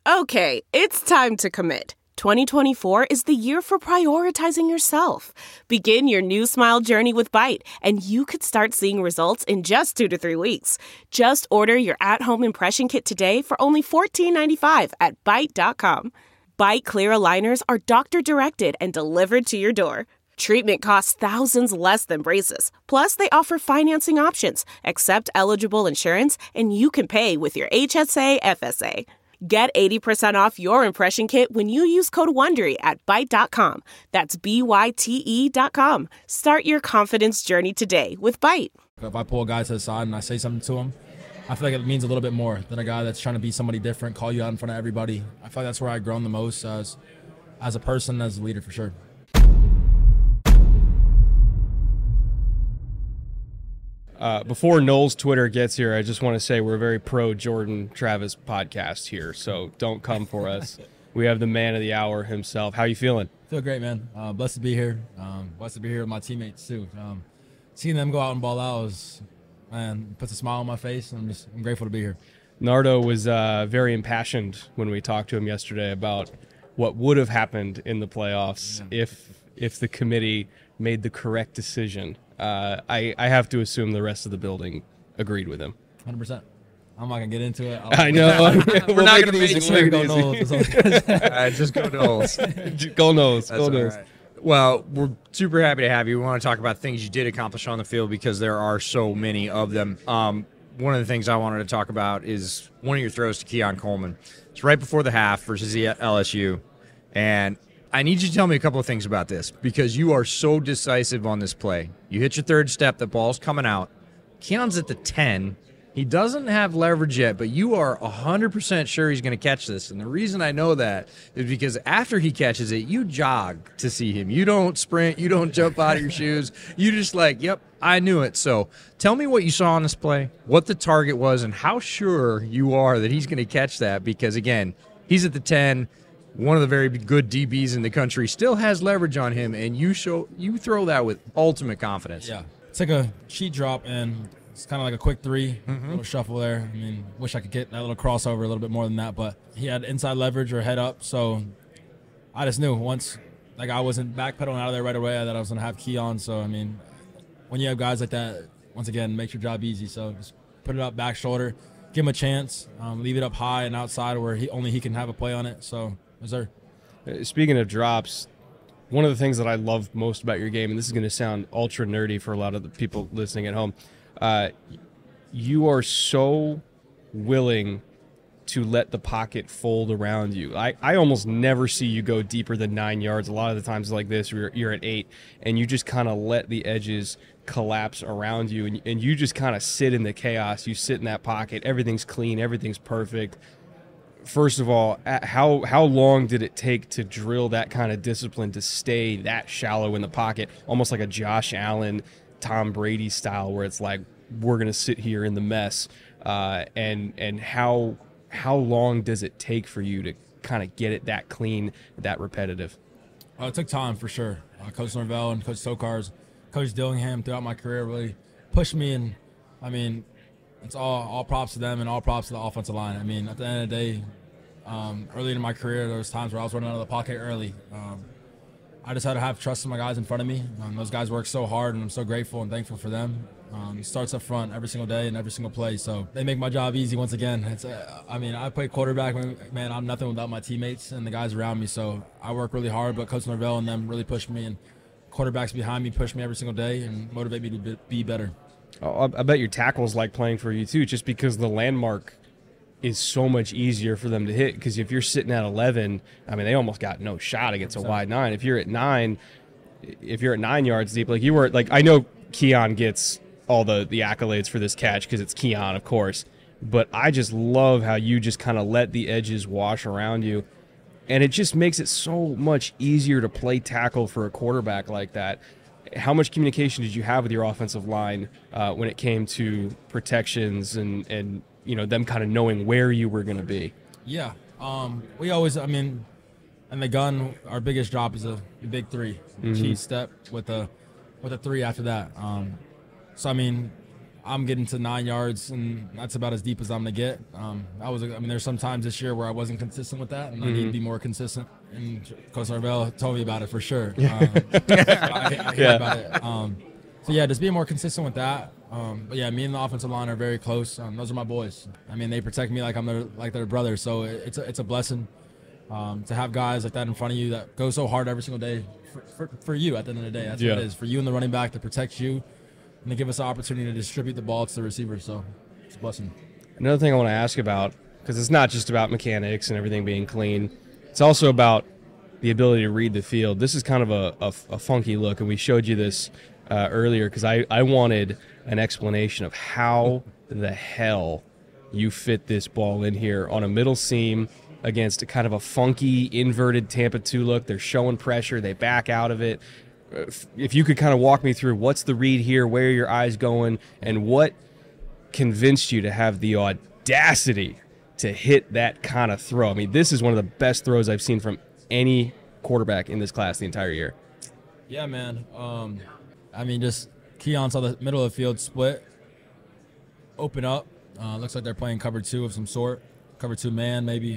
Okay, it's time to commit. 2024 is the year for prioritizing yourself. Begin your new smile journey with Byte, and you could start seeing results in just 2 to 3 weeks. Just order your at-home impression kit today for only $14.95 at Byte.com. Byte Clear aligners are doctor-directed and delivered to your door. Treatment costs thousands less than braces. Plus, they offer financing options, accept eligible insurance, and you can pay with your HSA FSA. Get 80% off your impression kit when you use code WONDERY at Byte.com. That's BYTE.com. Start your confidence journey today with Byte. If I pull a guy to the side and I say something to him, I feel like it means a little bit more than a guy that's trying to be somebody different, call you out in front of everybody. I feel like that's where I've grown the most as a person, as a leader, for sure. Before Noel's Twitter gets here, I just want to say we're a very pro Jordan Travis podcast here, so don't come for us. We have the man of the hour himself. How you feeling? Feel great, man. Blessed to be here. Blessed to be here with my teammates too. Seeing them go out and ball out puts a smile on my face, and I'm grateful to be here. Nardo was very impassioned when we talked to him yesterday about what would have happened in the playoffs if the committee made the correct decision. I have to assume the rest of the building agreed with him. 100%. I'm not going to get into it. I know. We're not going to make it go Noles. Just go Noles. Go Noles. Go Noles. Right. Well, we're super happy to have you. We want to talk about things you did accomplish on the field because there are so many of them. One of the things I wanted to talk about is one of your throws to Keon Coleman. It's right before the half versus the LSU. And I need you to tell me a couple of things about this because you are so decisive on this play. You hit your third step, the ball's coming out. Keon's at the 10. He doesn't have leverage yet, but you are 100% sure he's going to catch this. And the reason I know that is because after he catches it, you jog to see him. You don't sprint. You don't jump out of your shoes. You just yep, I knew it. So tell me what you saw on this play, what the target was, and how sure you are that he's going to catch that because, again, he's at the 10. One of the very good DBs in the country still has leverage on him, and you throw that with ultimate confidence. Yeah. It's like a sheet drop, and it's kind of like a quick three, little shuffle there. I mean, wish I could get that little crossover a little bit more than that, but he had inside leverage or head up, so I just knew once I wasn't backpedaling out of there right away that I was going to have Keon. So, I mean, when you have guys like that, once again, it makes your job easy. So just put it up back shoulder, give him a chance, leave it up high and outside where he can have a play on it. So, yes, sir. Speaking of drops, one of the things that I love most about your game, and this is going to sound ultra nerdy for a lot of the people listening at home, you are so willing to let the pocket fold around you. I almost never see you go deeper than 9 yards. A lot of the times like this, you're at 8, and you just kind of let the edges collapse around you, and you just kind of sit in the chaos. You sit in that pocket. Everything's clean. Everything's perfect. First of all, how long did it take to drill that kind of discipline to stay that shallow in the pocket, almost like a Josh Allen, Tom Brady style, where it's like we're going to sit here in the mess? And how long does it take for you to kind of get it that clean, that repetitive? It took time for sure. Coach Norvell and Coach Tokars, Coach Dillingham throughout my career really pushed me, and I mean, it's all props to them and all props to the offensive line. I mean, at the end of the day, early in my career, there was times where I was running out of the pocket early. I just had to have trust in my guys in front of me. Those guys work so hard, and I'm so grateful and thankful for them. It starts up front every single day and every single play. So they make my job easy once again. I play quarterback. Man, I'm nothing without my teammates and the guys around me. So I work really hard, but Coach Norvell and them really push me, and quarterbacks behind me push me every single day and motivate me to be better. I bet your tackles like playing for you too, just because the landmark is so much easier for them to hit. Because if you're sitting at 11, I mean, they almost got no shot against a wide 9. If you're at 9 yards deep, like you were, like I know Keon gets all the accolades for this catch because it's Keon, of course. But I just love how you just kind of let the edges wash around you, and it just makes it so much easier to play tackle for a quarterback like that. How much communication did you have with your offensive line when it came to protections and them kind of knowing where you were going to be? Yeah. We always, in the gun, our biggest drop is a big 3. Cheese step with a 3 after that. I'm getting to 9 yards, and that's about as deep as I'm going to get. There's some times this year where I wasn't consistent with that, and I need to be more consistent. And Coach Norvell told me about it for sure. I hear about it. Just being more consistent with that. But yeah, me and the offensive line are very close. Those are my boys. I mean, they protect me like I'm their brother. So it's a blessing to have guys like that in front of you that go so hard every single day for you. At the end of the day, that's what it is, for you and the running back to protect you. And they give us the opportunity to distribute the ball to the receiver, so it's a blessing. Another thing I want to ask about, because it's not just about mechanics and everything being clean, it's also about the ability to read the field. This is kind of a funky look, and we showed you this earlier because I wanted an explanation of how the hell you fit this ball in here on a middle seam against a kind of a funky inverted Tampa 2 look. They're showing pressure. They back out of it. If you could kind of walk me through what's the read here, where are your eyes going, and what convinced you to have the audacity to hit that kind of throw? I mean, this is one of the best throws I've seen from any quarterback in this class the entire year. Yeah, man. Just Keon saw the middle of the field split, open up. Looks like they're playing cover 2 of some sort, cover 2 man maybe.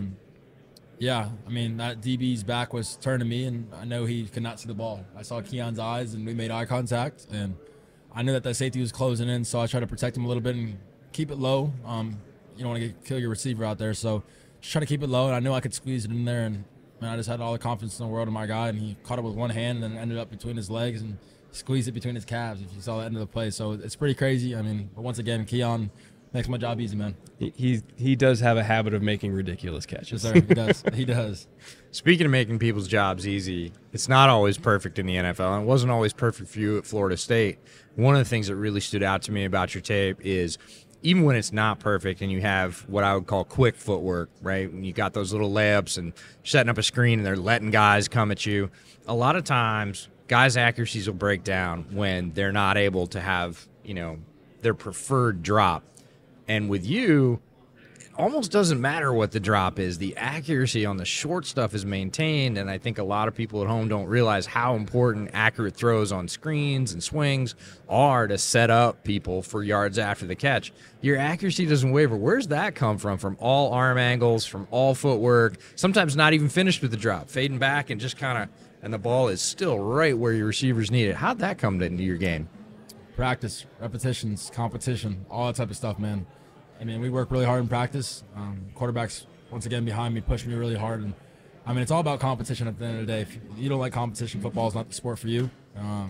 That DB's back was turned to me, and I know he could not see the ball. I saw Keon's eyes, and we made eye contact, and I knew that safety was closing in, so I tried to protect him a little bit and keep it low. You don't want to kill your receiver out there, so just try to keep it low, and I knew I could squeeze it in there, and I just had all the confidence in the world in my guy, and he caught it with one hand and then ended up between his legs and squeezed it between his calves, if you saw the end of the play. So it's pretty crazy. But once again, Keon makes my job easy, man. He does have a habit of making ridiculous catches. Yes, sir. He does. He does. Speaking of making people's jobs easy, it's not always perfect in the NFL, and it wasn't always perfect for you at Florida State. One of the things that really stood out to me about your tape is even when it's not perfect and you have what I would call quick footwork, right? When you got those little layups and setting up a screen and they're letting guys come at you, a lot of times guys' accuracies will break down when they're not able to have, their preferred drop. And with you, it almost doesn't matter what the drop is. The accuracy on the short stuff is maintained, and I think a lot of people at home don't realize how important accurate throws on screens and swings are to set up people for yards after the catch. Your accuracy doesn't waver. Where's that come from? From all arm angles, from all footwork, sometimes not even finished with the drop, fading back and just kind of, and the ball is still right where your receivers need it. How'd that come into your game? Practice, repetitions, competition, all that type of stuff, man. We work really hard in practice. Quarterbacks, once again, behind me, push me really hard. And it's all about competition at the end of the day. If you don't like competition, football is not the sport for you.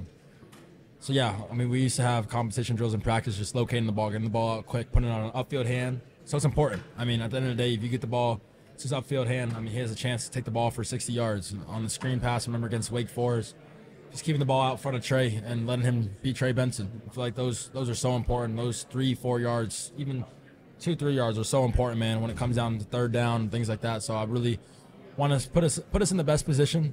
We used to have competition drills in practice, just locating the ball, getting the ball out quick, putting it on an upfield hand. So it's important. At the end of the day, if you get the ball, it's his upfield hand. He has a chance to take the ball for 60 yards. On the screen pass, remember against Wake Forest, just keeping the ball out in front of Trey and letting him beat Trey Benson. I feel like those are so important. Those 3-4 yards, even 2-3 yards are so important, man, when it comes down to third down and things like that. So I really want to put us in the best position.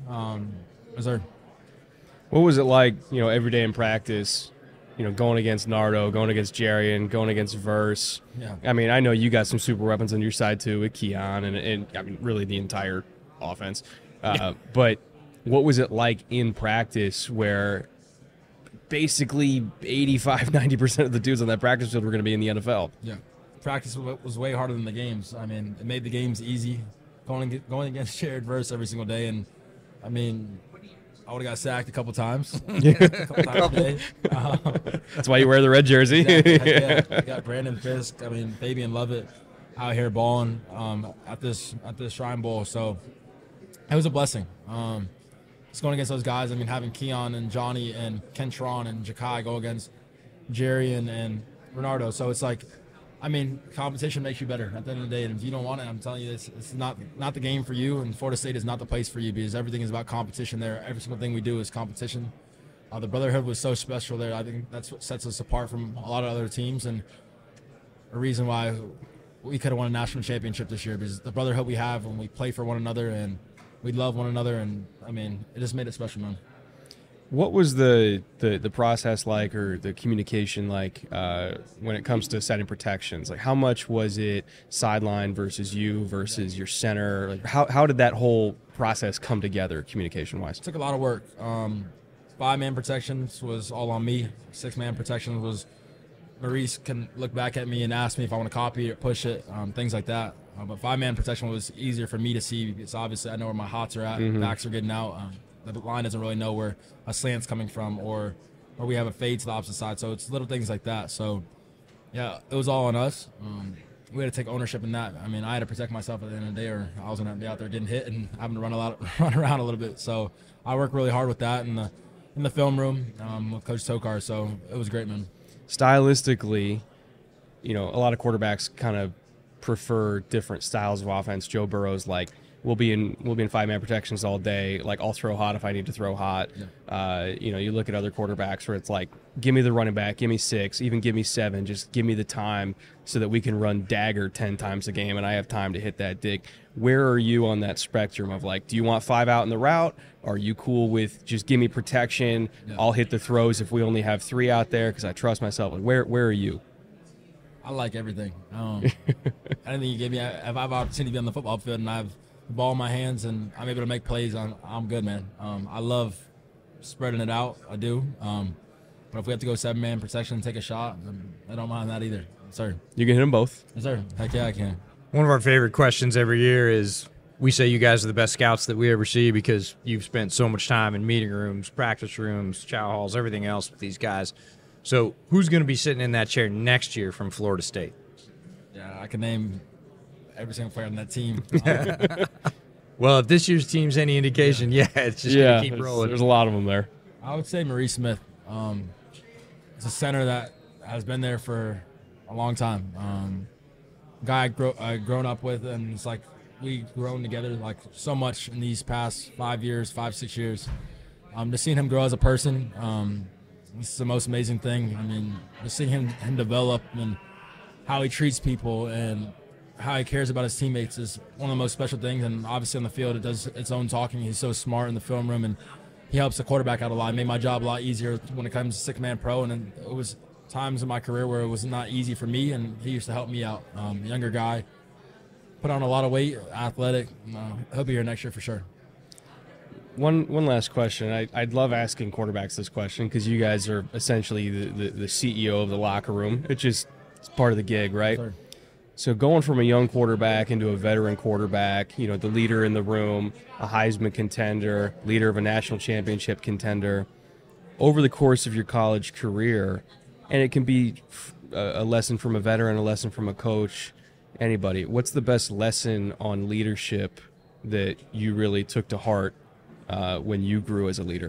What was it like, every day in practice, going against Nardo, going against Jarian, going against Verse? Yeah. I know you got some super weapons on your side too with Keon and really the entire offense. But what was it like in practice where basically 85-90% of the dudes on that practice field were going to be in the NFL? Yeah. Practice was way harder than the games. It made the games easy going against Jared Verse every single day. And I would have got sacked a couple times. A couple. That's why you wear the red jersey. Exactly. Yeah. We got Brandon Fisk, Fabian Lovett out here balling at this Shrine Bowl. So it was a blessing. Just going against those guys. Having Keon and Johnny and Kentron and Ja'Kai go against Jerry and Renardo. So it's like, competition makes you better at the end of the day. And if you don't want it, I'm telling you, it's not the game for you. And Florida State is not the place for you because everything is about competition there. Every single thing we do is competition. The brotherhood was so special there. I think that's what sets us apart from a lot of other teams and a reason why we could have won a national championship this year because the brotherhood we have when we play for one another and we love one another. And, it just made it special, man. What was the process like or the communication like when it comes to setting protections? Like how much was it sideline versus you versus your center? Like how did that whole process come together communication-wise? It took a lot of work. 5-man protections was all on me. 6-man protection was Maurice can look back at me and ask me if I want to copy it, push it, things like that. But 5-man protection was easier for me to see because obviously I know where my hots are at, backs are getting out. The line doesn't really know where a slant's coming from or we have a fade to the opposite side. So it's little things like that. So, yeah, it was all on us. We had to take ownership in that. I mean, I had to protect myself at the end of the day or I was going to be out there getting hit and having to run around a little bit. So I worked really hard with that in the film room with Coach Tokar. So it was great, man. Stylistically, a lot of quarterbacks kind of prefer different styles of offense. Joe Burrow's like, we'll be in 5-man protections all day. Like, I'll throw hot if I need to throw hot. Yeah. You look at other quarterbacks where it's like, give me the running back, give me 6, even give me 7. Just give me the time so that we can run dagger 10 times a game and I have time to hit that dig. Where are you on that spectrum of like, do you want 5 out in the route? Are you cool with just give me protection? Yeah. I'll hit the throws if we only have 3 out there because I trust myself. Like, where are you? I like everything. Anything you give me, if I have an opportunity to be on the football field and I have the ball in my hands and I'm able to make plays, I'm good, man. I love spreading it out. I do. But if we have to go 7-man protection and take a shot, I don't mind that either. Yes, sir. You can hit them both. Yes, sir. Heck yeah, I can. One of our favorite questions every year is, we say you guys are the best scouts that we ever see because you've spent so much time in meeting rooms, practice rooms, chow halls, everything else with these guys. So who's going to be sitting in that chair next year from Florida State? Yeah, I can name every single player on that team. Well, if this year's team's any indication, it's just going to keep rolling. There's a lot of them there. I would say Maurice Smith. It's a center that has been there for a long time. Guy I've grown up with, and it's like we've grown together like so much in these past 5-6 years. Just seeing him grow as a person, this is the most amazing thing. I mean, just seeing him develop and how he treats people and how he cares about his teammates is one of the most special things. And obviously on the field, it does its own talking. He's so smart in the film room, and he helps the quarterback out a lot. It made my job a lot easier when it comes to 6-man pro. And then it was times in my career where it was not easy for me, and he used to help me out. Younger guy, put on a lot of weight, athletic. He'll be here next year for sure. One last question. I'd love asking quarterbacks this question because you guys are essentially the CEO of the locker room. It's part of the gig, right? Sure. So going from a young quarterback into a veteran quarterback, the leader in the room, a Heisman contender, leader of a national championship contender, over the course of your college career, and it can be a lesson from a veteran, a lesson from a coach, anybody. What's the best lesson on leadership that you really took to heart when you grew as a leader?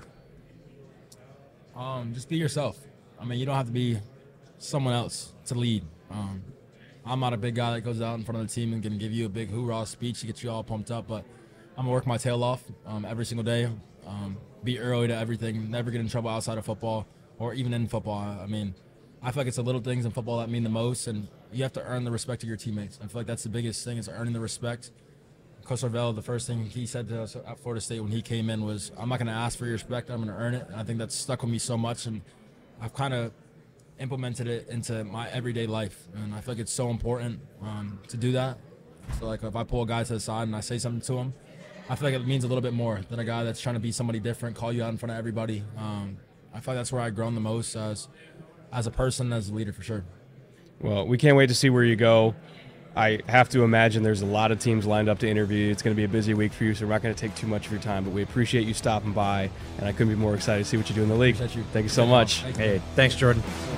Just be yourself. I mean, you don't have to be someone else to lead. I'm not a big guy that goes out in front of the team and can give you a big hoorah speech to get you all pumped up, but I'm going to work my tail off every single day, be early to everything, never get in trouble outside of football or even in football. I mean, I feel like it's the little things in football that mean the most, and you have to earn the respect of your teammates. I feel like that's the biggest thing is earning the respect. Coach Norvell, the first thing he said to us at Florida State when he came in was, I'm not going to ask for your respect, I'm going to earn it. And I think that's stuck with me so much, and I've kind of implemented it into my everyday life. And I feel like it's so important to do that. So, like, if I pull a guy to the side and I say something to him, I feel like it means a little bit more than a guy that's trying to be somebody different, call you out in front of everybody. I feel like that's where I've grown the most as a person, as a leader, for sure. Well, we can't wait to see where you go. I have to imagine there's a lot of teams lined up to interview you. It's going to be a busy week for you, so we're not going to take too much of your time, but we appreciate you stopping by, and I couldn't be more excited to see what you do in the league. Appreciate you. Thank you so much. Hey, thanks, Jordan.